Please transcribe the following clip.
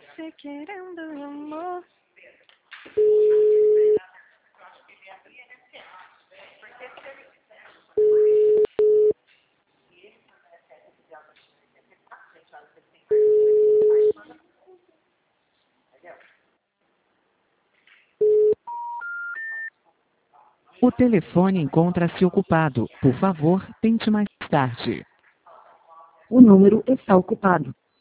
você querendo amor. O telefone encontra-se ocupado. Por favor, tente mais tarde. O número está ocupado.